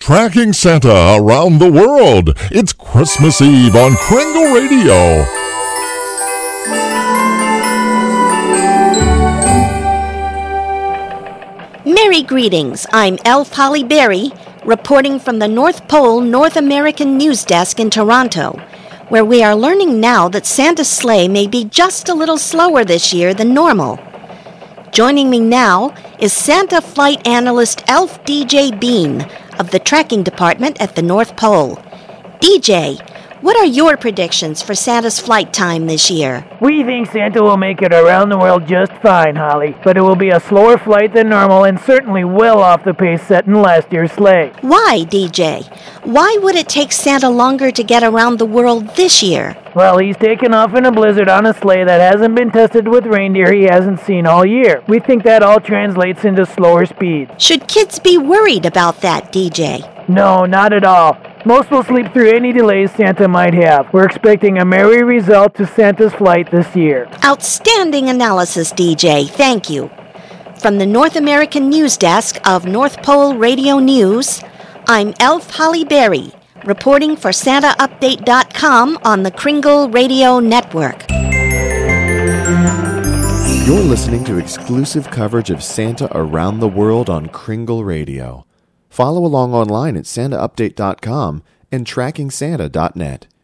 Tracking Santa around the world. It's Christmas Eve on Kringle Radio. Merry greetings. I'm Elf Holly Berry, reporting from the North Pole North American News Desk in Toronto, where we are learning now that Santa's sleigh may be just a little slower this year than normal. Joining me now is Santa flight analyst Elf DJ Bean of the tracking department at the North Pole. DJ, what are your predictions for Santa's flight time this year? We think Santa will make it around the world just fine, Holly, but it will be a slower flight than normal and certainly well off the pace set in last year's sleigh. Why, DJ? Why would it take Santa longer to get around the world this year? Well, he's taken off in a blizzard on a sleigh that hasn't been tested with reindeer he hasn't seen all year. We think that all translates into slower speed. Should kids be worried about that, DJ? No, not at all. Most will sleep through any delays Santa might have. We're expecting a merry result to Santa's flight this year. Outstanding analysis, DJ. Thank you. From the North American News Desk of North Pole Radio News, I'm Elf Holly Berry, reporting for SantaUpdate.com on the Kringle Radio Network. You're listening to exclusive coverage of Santa around the world on Kringle Radio. Follow along online at SantaUpdate.com and TrackingSanta.net.